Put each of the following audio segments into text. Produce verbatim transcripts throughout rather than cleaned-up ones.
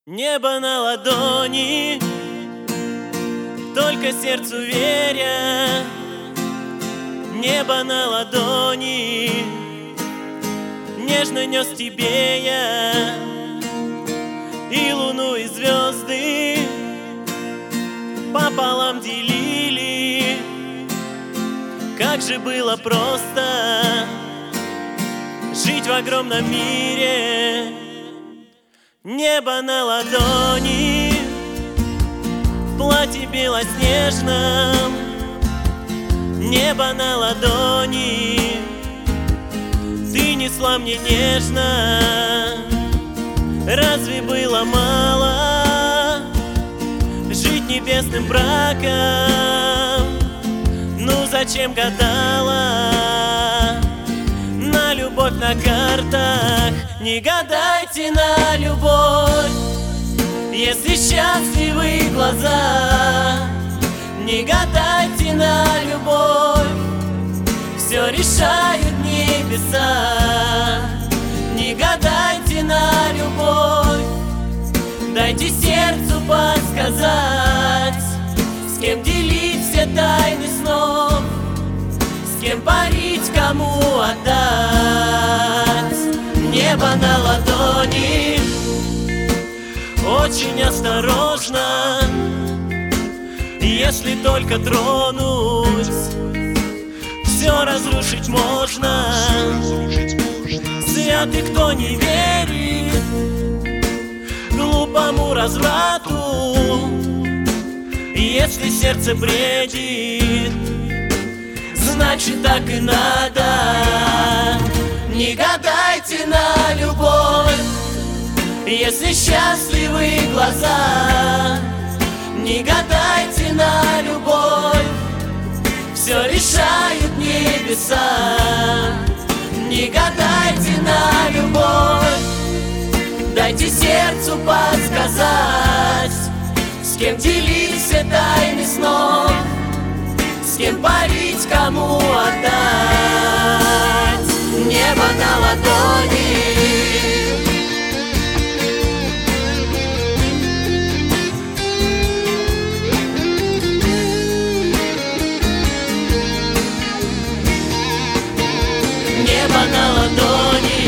Небо на ладони, только сердцу веря. Небо на ладони, нежно нес тебе я. И луну, и звезды пополам делили. Как же было просто жить в огромном мире. Небо на ладони, в платье белоснежном. Небо на ладони, ты несла мне нежно. Разве было мало жить небесным браком? Ну зачем гадала на любовь на картах? Не гадайте на любовь, если счастливы глаза. Не гадайте на любовь, все решают небеса. Не гадайте на любовь, дайте сердцу подсказать, с кем делить все тайны снов, с кем парить, кому отдать. Небо на ладони, очень осторожно. Если только тронуть, все разрушить можно. Святый, кто не верит глупому разврату. Если сердце бредит, значит так и надо. Не гадайте на любовь, если счастливы глаза. Не гадайте на любовь, все решают небеса. Не гадайте на любовь, дайте сердцу подсказать, с кем делить все тайны снов, с кем парить, кому отдать. Небо на ладони, небо на ладони.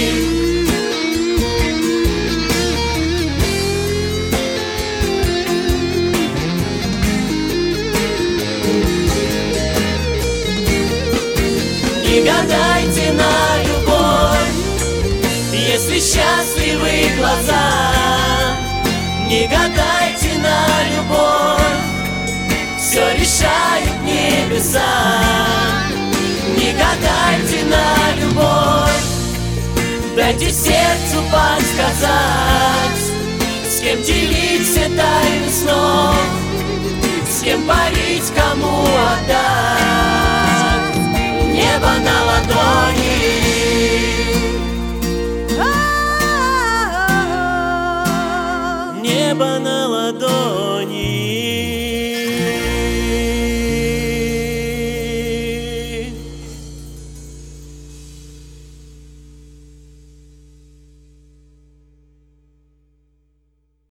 Не гадайте на любовь, если счастливы глаза. Не гадайте на любовь, все решают небеса. Не гадайте на любовь, дайте сердцу подсказать, с кем делить все тайны снов, с кем парить, кому отдать.